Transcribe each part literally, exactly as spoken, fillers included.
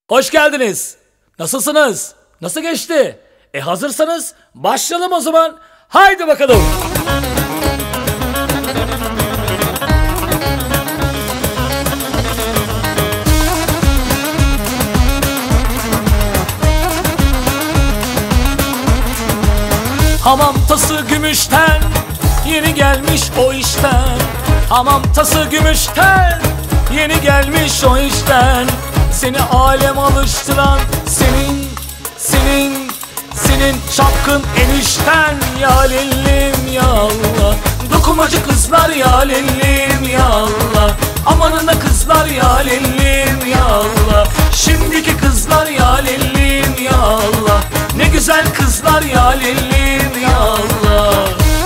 Hoş geldiniz. Nasılsınız? Nasıl geçti? E hazırsanız başlayalım o zaman. Haydi bakalım. Hamam tası gümüşten, yeni gelmiş o işten. Hamam tası gümüşten, yeni gelmiş o işten. Seni alem alıştıran senin, senin, senin çapkın enişten. Ya lillim ya Allah, dokumacı kızlar ya lillim ya Allah. Amanına kızlar ya lillim ya Allah. Şimdiki kızlar ya lillim ya Allah. Ne güzel kızlar ya lillim ya Allah.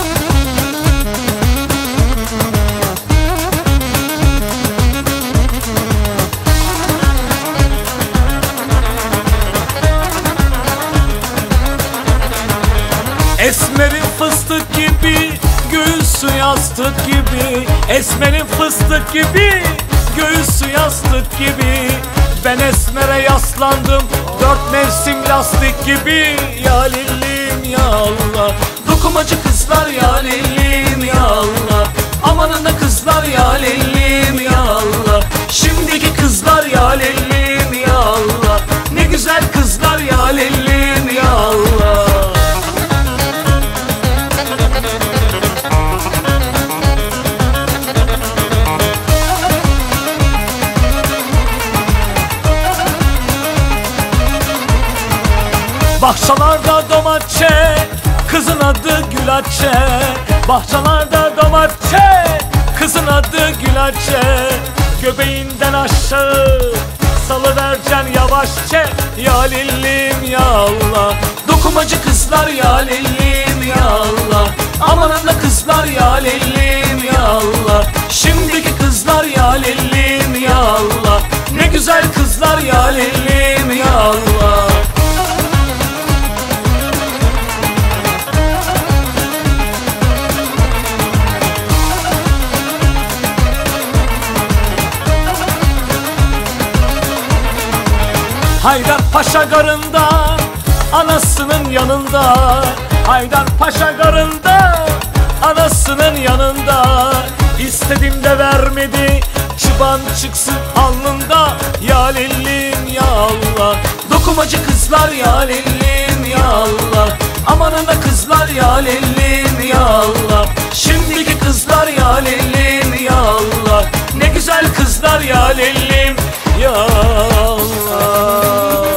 Esmerin fıstık gibi, göğsü yastık gibi. Esmerin fıstık gibi, göğsü yastık gibi. Ben esmere yaslandım, dört mevsim lastik gibi. Ya lillim ya Allah, dokumacı kızlar ya lillim ya Allah. Amanına kızlar ya lillim ya Allah. Şimdiki kızlar ya lillim ya Allah. Ne güzel kızlar ya lillim ya Allah. Bahçalarda domatçe, kızın adı Gülaçe. Bahçalarda domatçe, kızın adı Gülaçe. Göbeğinden aşağı salıvereceksin yavaşça. Ya lillim ya Allah, dokumacı kızlar ya lillim ya Allah. Amanına kızlar ya lillim ya Allah. Şimdiki kızlar ya lillim ya Allah. Ne güzel kızlar ya lillim ya Allah. Haydar Paşa garında, anasının yanında. Haydar Paşa garında, anasının yanında. İstedim de vermedi, çıban çıksın alnında. Ya lillim ya Allah, dokumacı kızlar ya lillim ya Allah. Amanına kızlar ya lillim ya Allah. Şimdiki kızlar ya lillim ya Allah. Ne güzel kızlar ya lillim ya Allah.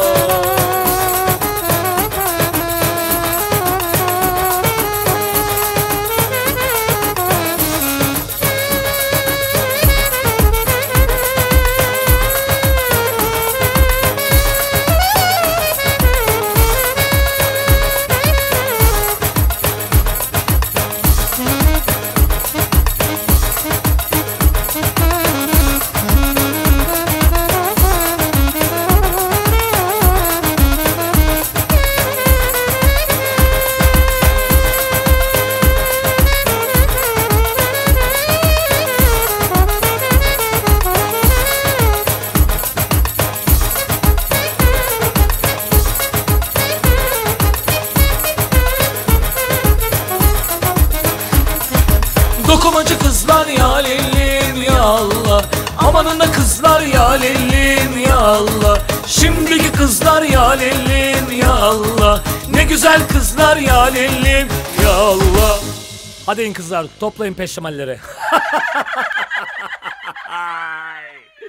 Dokumacı kızlar ya lillim ya Allah. Amanına kızlar ya lillim ya Allah. Şimdiki kızlar ya lillim ya Allah. Ne güzel kızlar ya lillim ya Allah. Hadi in kızlar, toplayın peştemalleri.